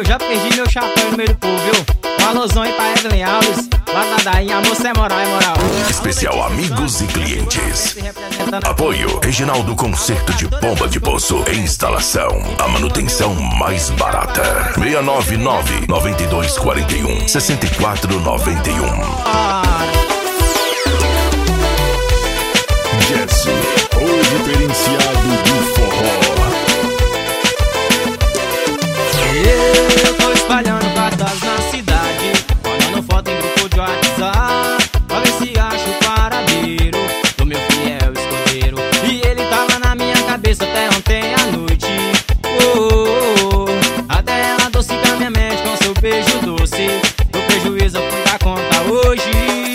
Eu já perdi meu chapéu no meio do povo, viu? Um alusão aí pra Evelyn Alves, lá da Dainha, moça é moral, é moral. Especial amigos e clientes. Apoio Reginaldo Concerto de Bomba de Poço e Instalação. A manutenção mais barata. 699-9241-6491. Jesse, o diferenciado do forró. Eu tô espalhando cartas na cidade, mandando foto em grupo de WhatsApp, pra ver se acho o paradeiro do meu fiel escudeiro. E ele tava na minha cabeça até ontem à noite. Até ela adocicar minha mente com seu beijo doce. Do prejuízo eu fui dar conta hoje.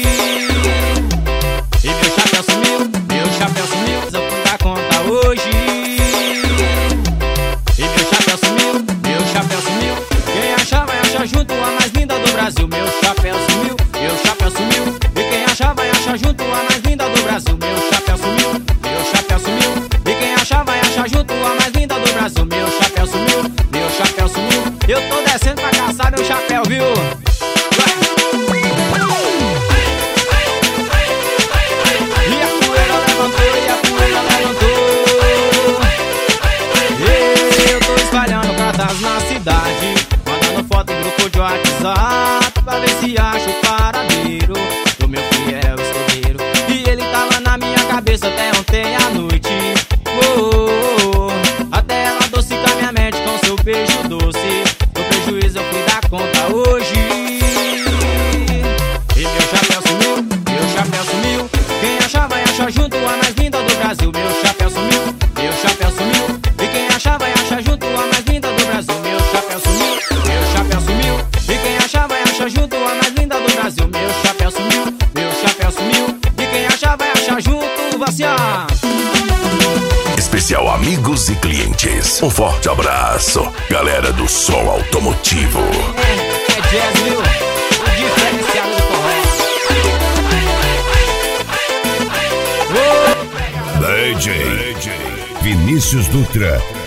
E meu chapéu sumiu, eu fui dar conta hoje. E meu chapéu sumiu. Quem achar vai achar junto a mais linda do Brasil. Meu chapéu sumiu. E quem achar vai achar junto a mais linda do Brasil. Meu chapéu sumiu. E quem achar vai achar junto a mais linda do Brasil. Meu chapéu sumiu. Eu tô descendo pra caçar meu chapéu, viu? E a poeira levantou. Eu tô espalhando cartas na cidade, mandando foto em grupo de WhatsApp, pra ver se acho o paradeiro do meu fiel escudeiro. E ele tava na minha cabeça até ontem à noite. Até ela adocicar minha mente com seu beijo doce. Do prejuízo eu fui dar conta hoje. E meu chapéu sumiu. Quem achar vai achar junto a mais linda do Brasil. Meu chapéu sumiu. E quem achar vai achar junto a mais linda do Brasil. Meu chapéu sumiu. E quem achar vai achar junto a mais linda do Brasil. Meu chapéu sumiu. E quem achar vai achar junto, vaciar. Especial amigos e clientes. Um forte abraço, galera do som automotivo. É jazz, viu? O diferenciado do forró. DJ Vinícius Dutra